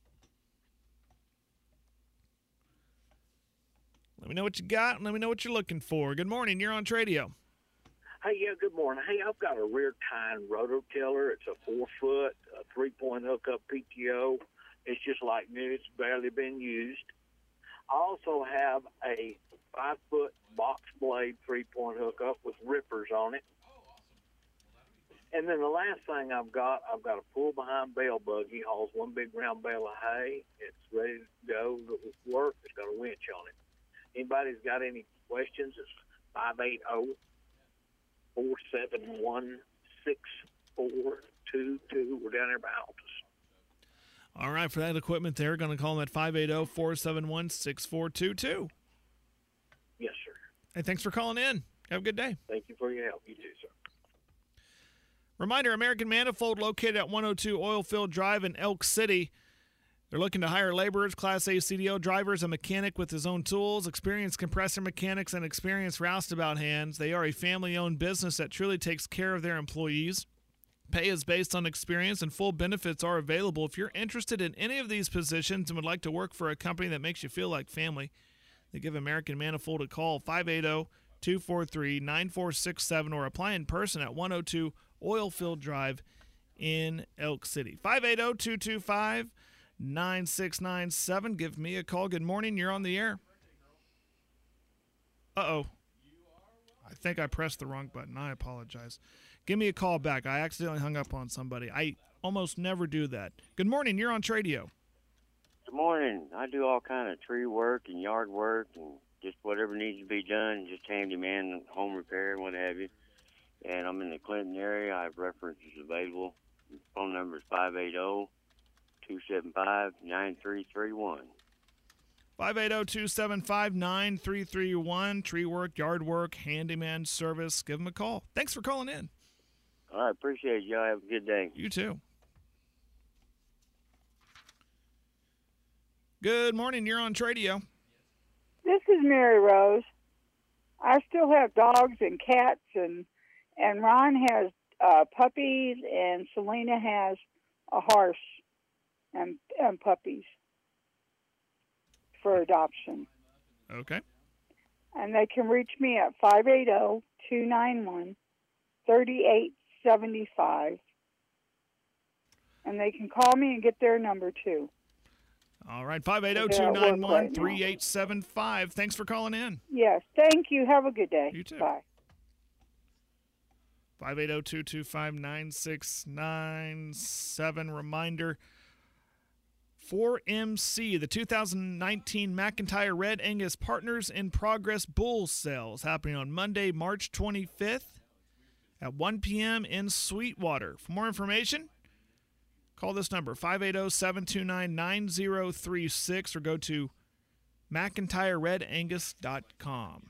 Let me know what you got, and let me know what you're looking for. Good morning, you're on Tradio. Hey, yeah, good morning. Hey, I've got a rear tine rototiller. It's a four-foot, uh, three-point hookup P T O. It's just like new. It's barely been used. I also have a five-foot box blade three-point hookup with rippers on it. And then the last thing I've got, I've got a pull-behind bale buggy. Hauls one big round bale of hay. It's ready to go to work. It's got a winch on it. Anybody's got any questions, it's five eight zero, four seven one, six four two two. We're down there by Altus. All right, for that equipment there, going to call them at five eight zero, four seven one, six four two two. Yes, sir. Hey, thanks for calling in. Have a good day. Thank you for your help. You too, sir. Reminder, American Manifold, located at one oh two Oilfield Drive in Elk City. They're looking to hire laborers, Class A C D O drivers, a mechanic with his own tools, experienced compressor mechanics, and experienced roustabout hands. They are a family-owned business that truly takes care of their employees. Pay is based on experience, and full benefits are available. If you're interested in any of these positions and would like to work for a company that makes you feel like family, they give American Manifold a call, five eight zero, two four three, nine four six seven, or apply in person at one oh two Oilfield Drive in Elk City. five eight zero, two two five, nine six nine seven. Give me a call. Good morning. You're on the air. Uh-oh. I think I pressed the wrong button. I apologize. Give me a call back. I accidentally hung up on somebody. I almost never do that. Good morning. You're on Tradio. Good morning. I do all kind of tree work and yard work and just whatever needs to be done, just handyman, home repair, and what have you. And I'm in the Clinton area. I have references available. Phone number is five eight zero, two seven five, nine three three one. five eight zero, two seven five, nine three three one. Tree work, yard work, handyman service. Give them a call. Thanks for calling in. All right, appreciate it, y'all. Have a good day. You too. Good morning. You're on Tradio. This is Mary Rose. I still have dogs and cats, and and Ron has uh, puppies, and Selena has a horse and, and puppies for adoption. Okay. And they can reach me at five eight zero, two nine one, three eight seven five. And they can call me and get their number, too. All right, five eight zero, two nine one, three eight seven five. Thanks for calling in. Yes, thank you. Have a good day. You too. Bye. five eight zero, two two five, nine six nine seven. Reminder, four M C, the two thousand nineteen McIntyre Red Angus Partners in Progress Bull Sales, happening on Monday, March twenty-fifth at one p.m. in Sweetwater. For more information, call this number, five eight zero, seven two nine, nine zero three six, or go to mcintyre red angus dot com.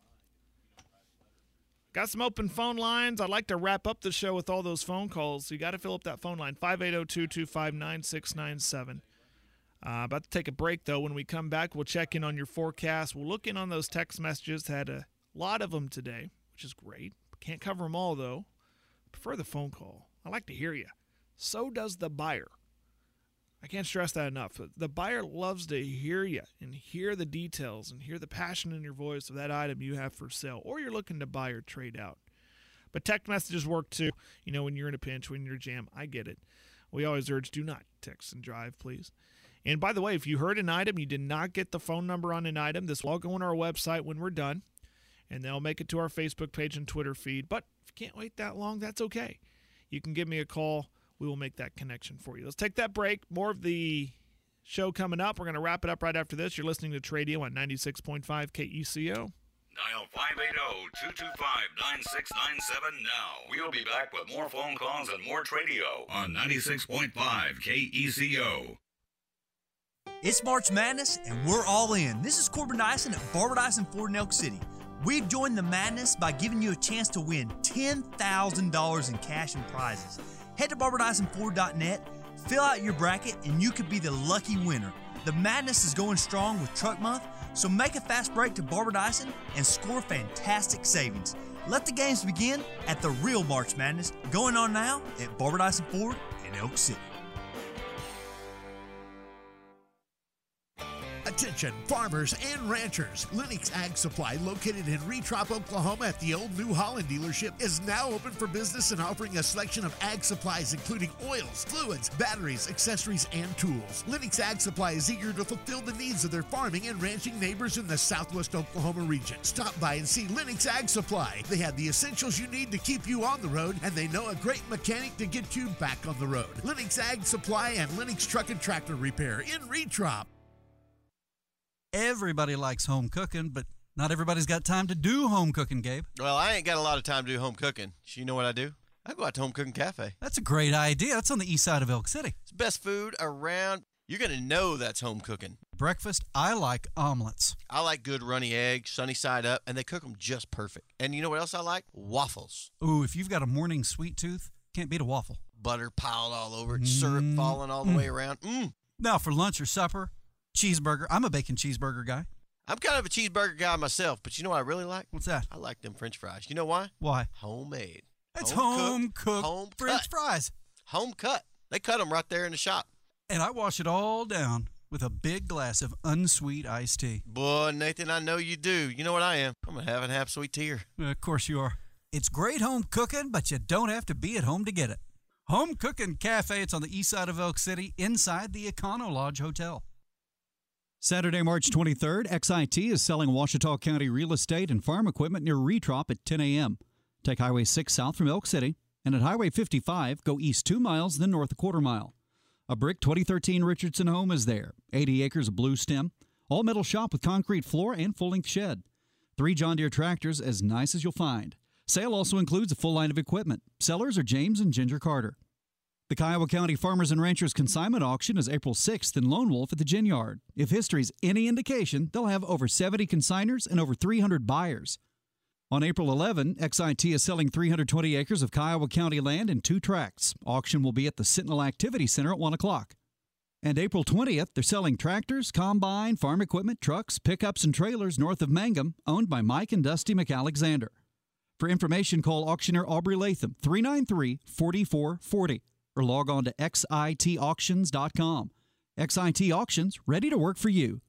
Got some open phone lines. I'd like to wrap up the show with all those phone calls. So you got to fill up that phone line, five eight zero, two two five, nine six nine seven. Uh, about to take a break, though. When we come back, we'll check in on your forecast. We'll look in on those text messages. Had a lot of them today, which is great. Can't cover them all, though. Prefer the phone call. I like to hear you. So does the buyer. I can't stress that enough. The buyer loves to hear you and hear the details and hear the passion in your voice of that item you have for sale, or you're looking to buy or trade out. But text messages work too. You know, when you're in a pinch, when you're in a jam, I get it. We always urge, do not text and drive, please. And by the way, if you heard an item, you did not get the phone number on an item, this will all go on our website when we're done, and they'll make it to our Facebook page and Twitter feed. But if you can't wait that long, that's okay. You can give me a call. We will make that connection for you. Let's take that break. More of the show coming up. We're going to wrap it up right after this. You're listening to Tradio on ninety-six point five K E C O. Dial five eight zero, two two five, nine six nine seven now. We'll be back with more phone calls and more Tradio on ninety-six point five K E C O. It's March Madness, and we're all in. This is Corbin Dyson at Barbara Dyson Ford in Elk City. We've joined the madness by giving you a chance to win ten thousand dollars in cash and prizes. Head to barbara dyson ford dot net, fill out your bracket, and you could be the lucky winner. The madness is going strong with Truck Month, so make a fast break to Barbara Dyson and score fantastic savings. Let the games begin at the real March Madness, going on now at Barbara Dyson Ford in Elk City. Attention farmers and ranchers. Lennox Ag Supply, located in Retrop, Oklahoma at the old New Holland dealership, is now open for business and offering a selection of ag supplies including oils, fluids, batteries, accessories, and tools. Lennox Ag Supply is eager to fulfill the needs of their farming and ranching neighbors in the southwest Oklahoma region. Stop by and see Lennox Ag Supply. They have the essentials you need to keep you on the road, and they know a great mechanic to get you back on the road. Lennox Ag Supply and Lennox Truck and Tractor Repair in Retrop. Everybody likes home cooking, but not everybody's got time to do home cooking, Gabe. Well, I ain't got a lot of time to do home cooking. So you know what I do? I go out to Home Cooking Cafe. That's a great idea. That's on the east side of Elk City. It's the best food around. You're going to know that's home cooking. Breakfast, I like omelets. I like good runny eggs, sunny side up, and they cook them just perfect. And you know what else I like? Waffles. Ooh, if you've got a morning sweet tooth, can't beat a waffle. Butter piled all over it, mm. syrup falling all the mm. way around. Mm. Now for lunch or supper, cheeseburger. I'm a bacon cheeseburger guy. I'm kind of a cheeseburger guy myself, but you know what I really like? What's that? I like them French fries. You know why? Why? Homemade. It's home cooked home French cut. fries. Home cut. They cut them right there in the shop. And I wash it all down with a big glass of unsweet iced tea. Boy, Nathan, I know you do. You know what I am? I'm going to have a half sweet tea here. Uh, of course you are. It's great home cooking, but you don't have to be at home to get it. Home Cooking Cafe. It's on the east side of Elk City, inside the Econo Lodge Hotel. Saturday, March twenty-third, X I T is selling Ouachita County real estate and farm equipment near Retrop at ten a.m. Take Highway six south from Elk City, and at Highway fifty-five, go east two miles, then north a quarter mile. A brick twenty thirteen Richardson home is there, eighty acres of blue stem, all-metal shop with concrete floor and full-length shed. Three John Deere tractors as nice as you'll find. Sale also includes a full line of equipment. Sellers are James and Ginger Carter. The Kiowa County Farmers and Ranchers Consignment Auction is April sixth in Lone Wolf at the Gin Yard. If history's any indication, they'll have over seventy consigners and over three hundred buyers. On April eleventh, X I T is selling three hundred twenty acres of Kiowa County land in two tracts. Auction will be at the Sentinel Activity Center at one o'clock. And April twentieth, they're selling tractors, combine, farm equipment, trucks, pickups, and trailers north of Mangum, owned by Mike and Dusty McAlexander. For information, call auctioneer Aubrey Latham, three nine three, four four four zero, or log on to X I T auctions dot com. X I T Auctions, ready to work for you.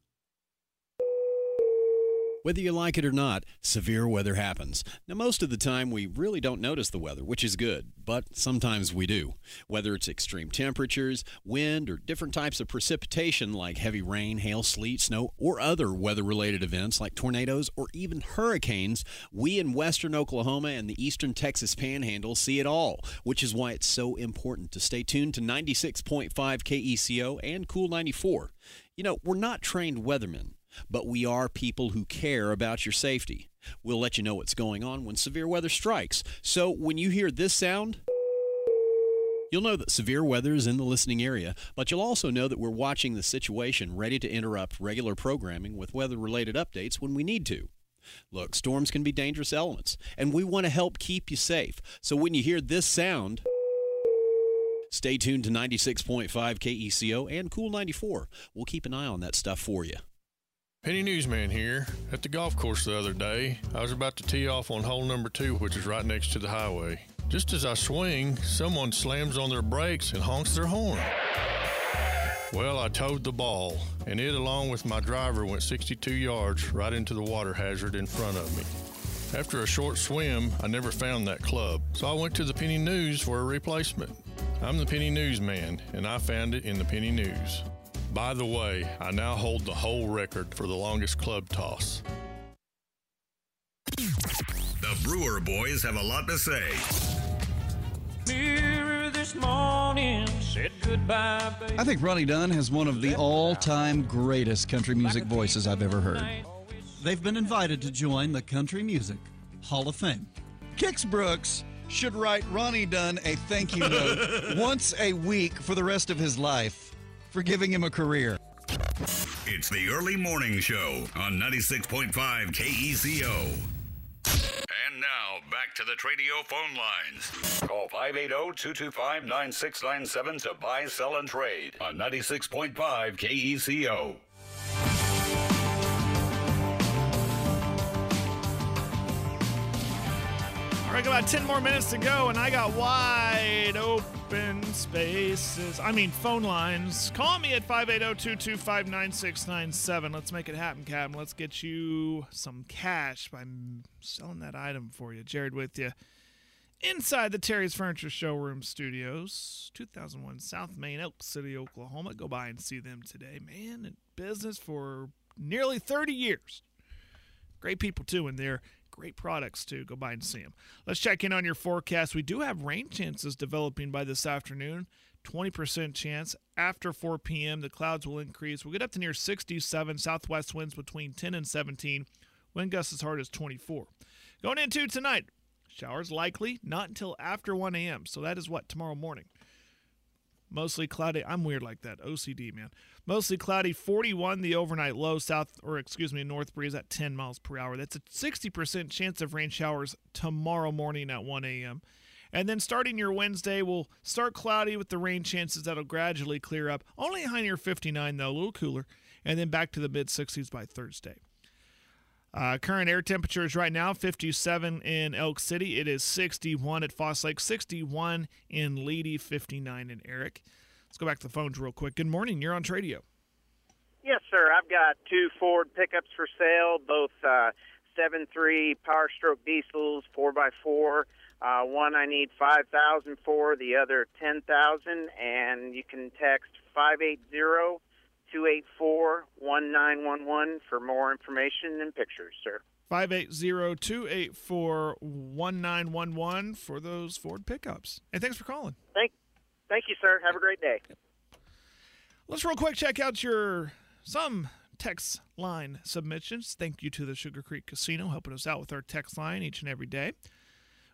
Whether you like it or not, severe weather happens. Now, most of the time, we really don't notice the weather, which is good, but sometimes we do. Whether it's extreme temperatures, wind, or different types of precipitation like heavy rain, hail, sleet, snow, or other weather-related events like tornadoes or even hurricanes, we in western Oklahoma and the eastern Texas Panhandle see it all, which is why it's so important to stay tuned to ninety-six point five K E C O and Cool ninety-four. You know, we're not trained weathermen, but we are people who care about your safety. We'll let you know what's going on when severe weather strikes. So when you hear this sound, you'll know that severe weather is in the listening area, but you'll also know that we're watching the situation, ready to interrupt regular programming with weather-related updates when we need to. Look, storms can be dangerous elements, and we want to help keep you safe. So when you hear this sound, stay tuned to ninety-six point five K E C O and Cool ninety-four. We'll keep an eye on that stuff for you. Penny Newsman here. At the golf course the other day, I was about to tee off on hole number two, which is right next to the highway. Just as I swing, someone slams on their brakes and honks their horn. Well, I towed the ball, and it, along with my driver, went sixty-two yards right into the water hazard in front of me. After a short swim, I never found that club, so I went to the Penny News for a replacement. I'm the Penny Newsman, and I found it in the Penny News. By the way, I now hold the whole record for the longest club toss. The Brewer Boys have a lot to say. Mirror this morning said goodbye, baby. I think Ronnie Dunn has one of the all-time greatest country music voices I've ever heard. They've been invited to join the Country Music Hall of Fame. Kix Brooks should write Ronnie Dunn a thank you note once a week for the rest of his life for giving him a career. It's the Early Morning Show on ninety-six point five K E C O. And now, back to the Tradio phone lines. Call five eight zero, two two five, nine six nine seven to buy, sell, and trade on ninety-six point five K E C O. All right, about ten more minutes to go, and I got wide open spaces. I mean, phone lines. Call me at five eight zero, two two five, nine six nine seven. Let's make it happen, Captain. Let's get you some cash by selling that item for you. Jared with you inside the Terry's Furniture Showroom Studios, two thousand one South Main, Elk City, Oklahoma. Go by and see them today. Man, in business for nearly thirty years. Great people, too, in there. Great products, too. Go by and see them. Let's check in on your forecast. We do have rain chances developing by this afternoon. twenty percent chance. After four p.m., the clouds will increase. We'll get up to near sixty-seven. Southwest winds between ten and seventeen. Wind gusts as hard as twenty-four. Going into tonight, showers likely, not until after one a.m. So that is what? Tomorrow morning. Mostly cloudy. I'm weird like that. O C D, man. Mostly cloudy. forty-one the overnight low. South, or excuse me, north breeze at ten miles per hour. That's a sixty percent chance of rain showers tomorrow morning at one a.m. And then starting your Wednesday, we'll start cloudy with the rain chances that'll gradually clear up. Only high near fifty-nine, though, a little cooler. And then back to the mid-sixties by Thursday. Uh, current air temperatures right now, fifty-seven in Elk City. It is sixty-one at Foss Lake, sixty-one in Leedy, fifty-nine in Eric. Let's go back to the phones real quick. Good morning. You're on Tradio. Yes, sir. I've got two Ford pickups for sale, both uh, seven three Power Stroke diesels, four by four. Uh, one I need five thousand dollars for, the other ten thousand dollars, and you can text five eight zero, two eight four, one nine one one for more information and pictures, sir. five eight zero, two eight four, one nine one one for those Ford pickups. And thanks for calling. Thank, thank you, sir. Have a great day. Let's real quick check out your some text line submissions. Thank you to the Sugar Creek Casino helping us out with our text line each and every day.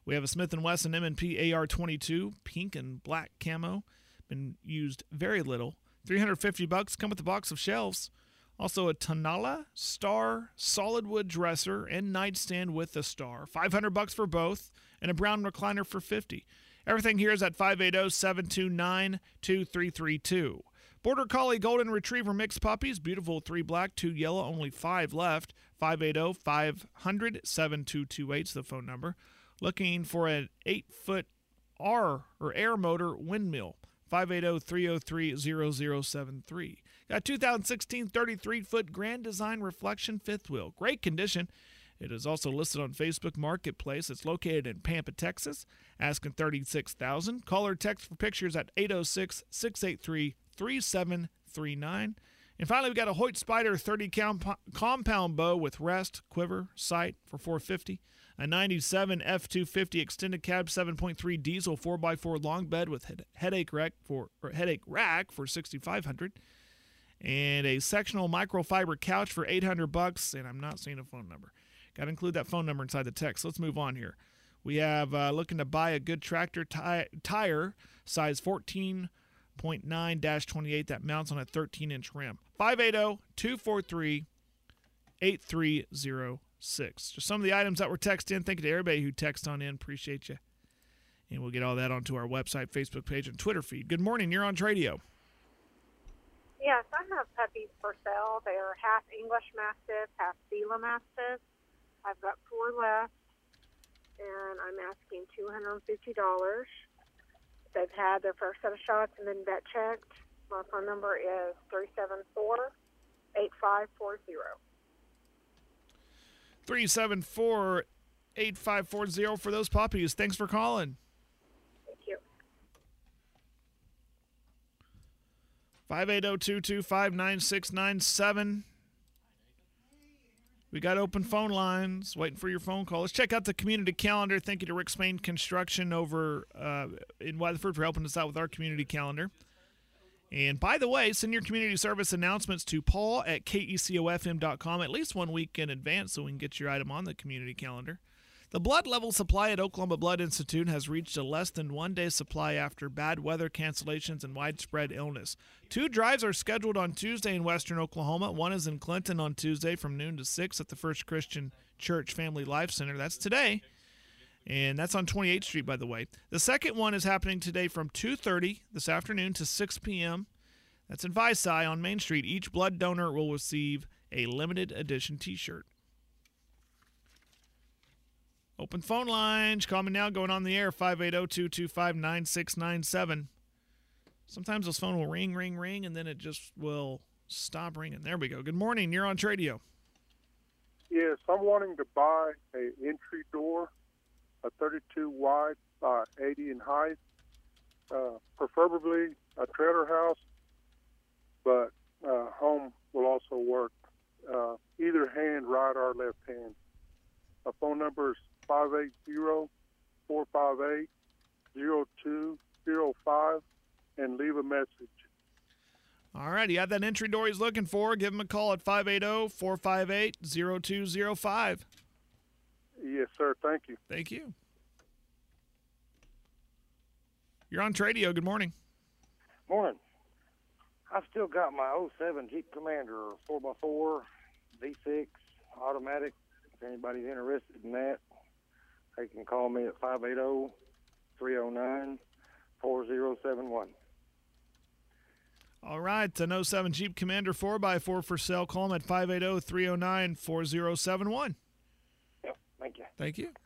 We have a Smith and Wesson M and P A R twenty-two, pink and black camo. Been used very little. three hundred fifty bucks, come with a box of shelves. Also a Tonala Star solid wood dresser and nightstand with a star. five hundred bucks for both, and a brown recliner for fifty. Everything here is at five eight zero, seven two nine, two three three two. Border Collie Golden Retriever mixed puppies, beautiful, three black, two yellow, only five left. five eight zero, five hundred, seven two two eight is the phone number. Looking for an eight-foot R or air motor windmill. five eight zero, three zero three, zero zero seven three. Got two thousand sixteen thirty-three foot Grand Design Reflection fifth wheel. Great condition. It is also listed on Facebook Marketplace. It's located in Pampa, Texas. Asking thirty-six thousand dollars. Call or text for pictures at eight zero six, six eight three, three seven three nine. And finally, we got a Hoyt Spider thirty comp- compound bow with rest, quiver, sight for four hundred fifty dollars. A ninety-seven F two fifty extended cab seven point three diesel four by four long bed with head- headache rack for or headache rack for sixty-five hundred dollars. And a sectional microfiber couch for eight hundred bucks. And I'm not seeing a phone number. Got to include that phone number inside the text. Let's move on here. We have uh, looking to buy a good tractor ti- tire, size fourteen point nine dash twenty-eight that mounts on a thirteen inch rim. five eight zero, two four three, eight three zero six. Just some of the items that were texted in. Thank you to everybody who texted on in. Appreciate you. And we'll get all that onto our website, Facebook page, and Twitter feed. Good morning. You're on Radio. Yes, I have puppies for sale. They are half English Mastiff, half Sealer Mastiff. I've got four left, and I'm asking two hundred fifty dollars. They've had their first set of shots and been vet checked. My phone number is three seven four, eight five four zero. three seven four, eight five four zero for those puppies. Thanks for calling. Thank you. five eight zero, two two five, nine six nine seven. We got open phone lines, waiting for your phone call. Let's check out the community calendar. Thank you to Rick Spain Construction over uh, in Weatherford for helping us out with our community calendar. And by the way, send your community service announcements to Paul at K E C O F M dot com at least one week in advance so we can get your item on the community calendar. The blood level supply at Oklahoma Blood Institute has reached a less than one day supply after bad weather cancellations and widespread illness. Two drives are scheduled on Tuesday in western Oklahoma. One is in Clinton on Tuesday from noon to six at the First Christian Church Family Life Center. That's today. And that's on twenty-eighth Street, by the way. The second one is happening today from two thirty this afternoon to six p.m. That's in Visay on Main Street. Each blood donor will receive a limited edition T-shirt. Open phone lines. Call me now. Going on the air, five eight zero, two two five, nine six nine seven. Sometimes this phone will ring, ring, ring, and then it just will stop ringing. There we go. Good morning. You're on Tradio. Yes, I'm wanting to buy a entry door, a thirty-two wide by eighty in height, uh, preferably a trailer house, but uh, home will also work. Uh, either hand, right or left hand. My phone number is five eight zero, four five eight, zero two zero five, and leave a message. All right, you have that entry door he's looking for. Give him a call at five eight zero, four five eight, zero two zero five. Yes, sir. Thank you. Thank you. You're on Tradio. Good morning. Morning. I've still got my oh seven Jeep Commander four by four, V six, automatic. If anybody's interested in that, they can call me at five eight zero, three zero nine, four zero seven one. All right, an oh seven Jeep Commander four by four for sale. Call them at five eight zero, three zero nine, four zero seven one. Yep, thank you. Thank you.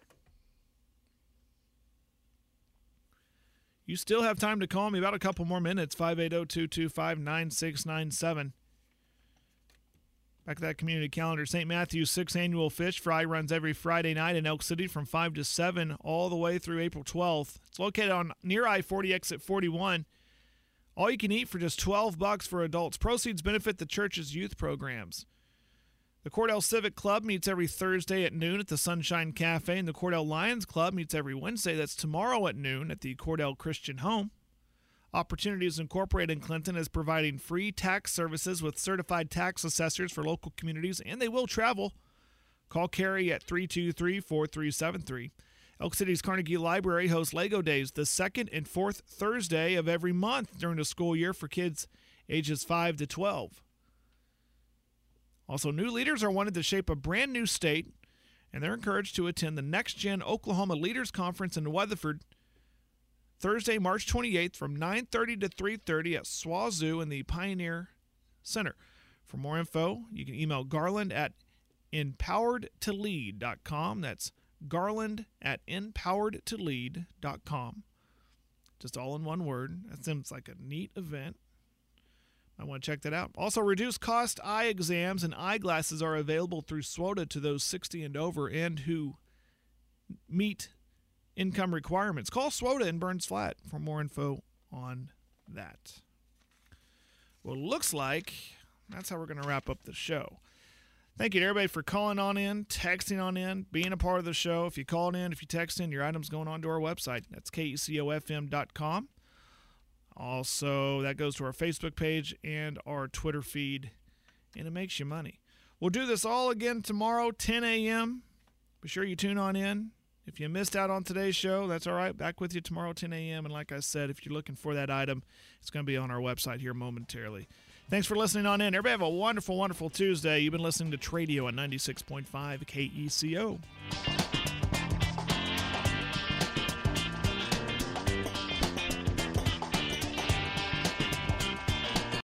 You still have time to call me, about a couple more minutes, five eight zero, two two five, nine six nine seven. Back to that community calendar. Saint Matthew's sixth Annual Fish Fry runs every Friday night in Elk City from five to seven all the way through April twelfth. It's located on near I forty exit forty-one. All you can eat for just twelve bucks for adults. Proceeds benefit the church's youth programs. The Cordell Civic Club meets every Thursday at noon at the Sunshine Cafe, and the Cordell Lions Club meets every Wednesday. That's tomorrow at noon at the Cordell Christian Home. Opportunities Incorporated in Clinton is providing free tax services with certified tax assessors for local communities, and they will travel. Call Carrie at three two three, four three seven three. Elk City's Carnegie Library hosts Lego Days the second and fourth Thursday of every month during the school year for kids ages five to twelve. Also, new leaders are wanted to shape a brand new state, and they're encouraged to attend the Next Gen Oklahoma Leaders Conference in Weatherford Thursday, March twenty-eighth from nine thirty to three thirty at S W A Zoo in the Pioneer Center. For more info, you can email Garland at empowered to lead dot com. That's Garland at empowered to lead dot com. Just all in one word. That seems like a neat event. I want to check that out. Also, reduced cost eye exams and eyeglasses are available through SWOTA to those sixty and over and who meet income requirements. Call SWOTA in Burns Flat for more info on that. Well, looks like that's how we're going to wrap up the show. Thank you to everybody for calling on in, texting on in, being a part of the show. If you called in, if you text in, your item's going on to our website. That's K E C O F M dot com. Also, that goes to our Facebook page and our Twitter feed, and it makes you money. We'll do this all again tomorrow, ten a.m. Be sure you tune on in. If you missed out on today's show, that's all right. Back with you tomorrow, ten a.m. And like I said, if you're looking for that item, it's going to be on our website here momentarily. Thanks for listening on in. Everybody have a wonderful, wonderful Tuesday. You've been listening to Tradio at ninety-six point five K E C O.